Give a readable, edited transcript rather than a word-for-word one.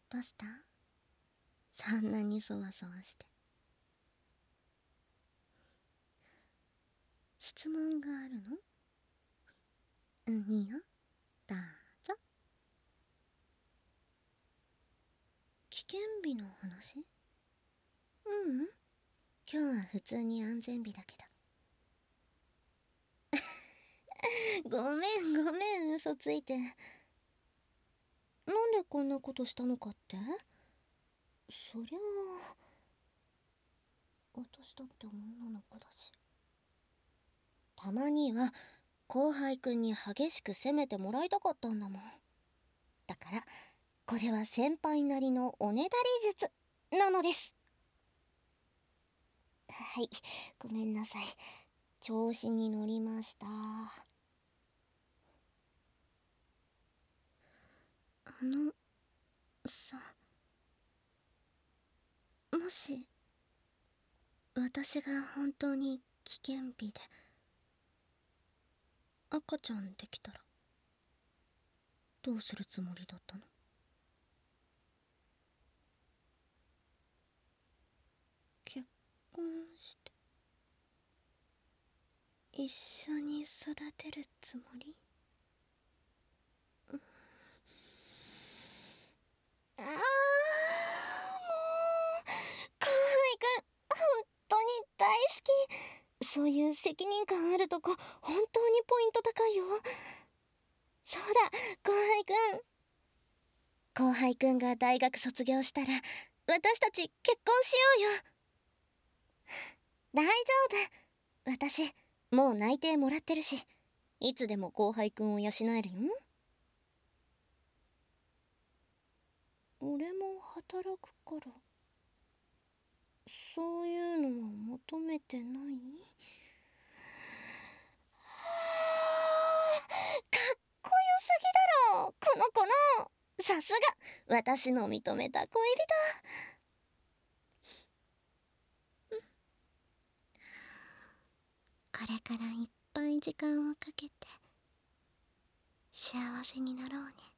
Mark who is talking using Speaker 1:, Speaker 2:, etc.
Speaker 1: どうした？そんなにそわそわして。質問があるの？いいよ。どうぞ。危険日の話？今日は普通に安全日だけど。ごめんごめん、嘘ついて。なんでこんなことしたのかって？そりゃあ、私だって女の子だし。たまには後輩くんに激しく責めてもらいたかったんだもん。だからこれは先輩なりのおねだり術なのです。はい、ごめんなさい。調子に乗りました。さ、もし私が本当に危険日で赤ちゃんできたらどうするつもりだったの？結婚して一緒に育てるつもり？もう河合くん本当に大好き。そういう責任感あるとこ本当にポイント高いよ。そうだ、後輩くん。後輩くんが大学卒業したら私たち結婚しようよ。大丈夫、私もう内定もらってるし、いつでも後輩くんを養えるよ。俺も働くから、そういうのは求めてない？かっこよすぎだろこの子の。さすが私の認めた恋人。これからいっぱい時間をかけて幸せになろうね。